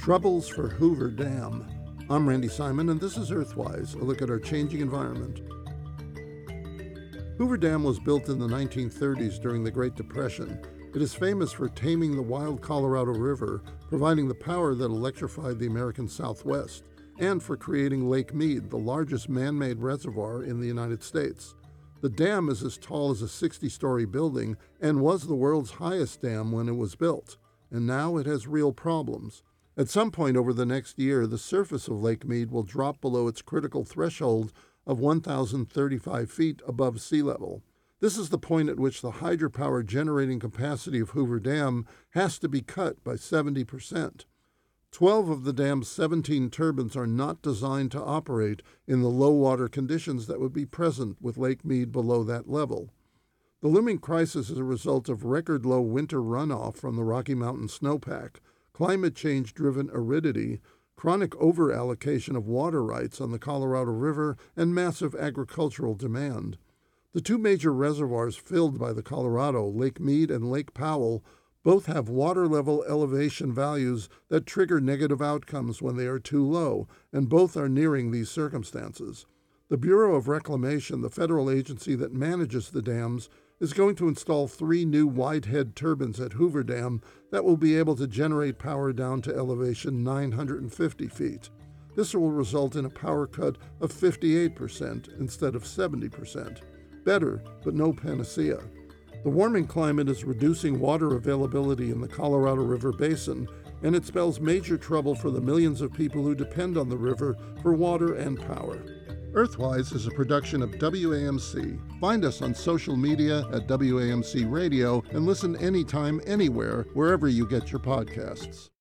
Troubles for Hoover Dam. I'm Randy Simon, and this is Earthwise, a look at our changing environment. Hoover Dam was built in the 1930s during the Great Depression. It is famous for taming the wild Colorado River, providing the power that electrified the American Southwest, and for creating Lake Mead, the largest man-made reservoir in the United States. The dam is as tall as a 60-story building and was the world's highest dam when it was built, and now it has real problems. At some point over the next year, the surface of Lake Mead will drop below its critical threshold of 1,035 feet above sea level. This is the point at which the hydropower generating capacity of Hoover Dam has to be cut by 70%. 12 of the dam's 17 turbines are not designed to operate in the low water conditions that would be present with Lake Mead below that level. The looming crisis is a result of record low winter runoff from the Rocky Mountain snowpack, climate change-driven aridity, chronic overallocation of water rights on the Colorado River, and massive agricultural demand. The two major reservoirs filled by the Colorado, Lake Mead and Lake Powell, both have water level elevation values that trigger negative outcomes when they are too low, and both are nearing these circumstances. The Bureau of Reclamation, the federal agency that manages the dams, is going to install 3 new wide-head turbines at Hoover Dam that will be able to generate power down to elevation 950 feet. This will result in a power cut of 58% instead of 70%. Better, but no panacea. The warming climate is reducing water availability in the Colorado River Basin, and it spells major trouble for the millions of people who depend on the river for water and power. Earthwise is a production of WAMC. Find us on social media at WAMC Radio and listen anytime, anywhere, wherever you get your podcasts.